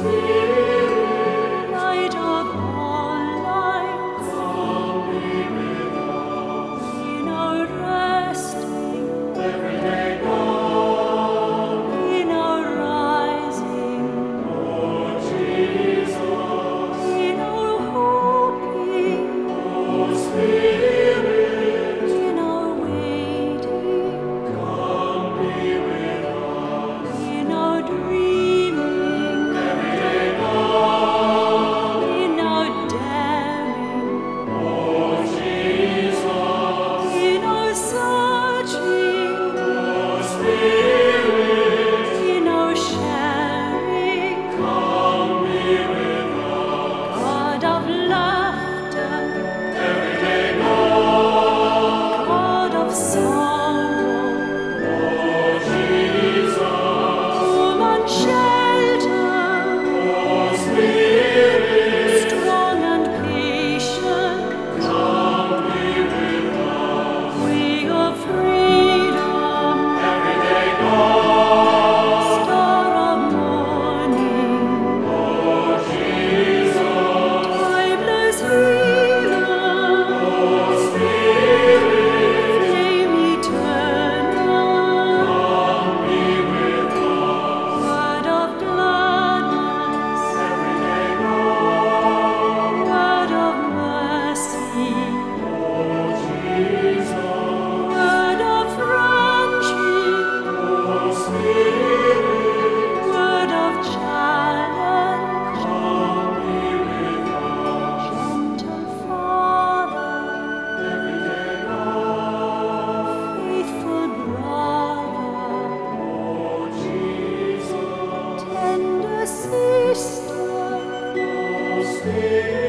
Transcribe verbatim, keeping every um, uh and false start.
Light of all lights, in our resting, in our rising, in our hoping, in our waiting, in our dreaming, in our daring, in our searching, in our sharing, God of laughter, God of sorrow, human shelter, strong and patient, way of freedom, star of morning, timeless healer, flame eternal, word of gladness, word of mercy, word of friendship, word of challenge, gentle Father, faithful brother, tender sister,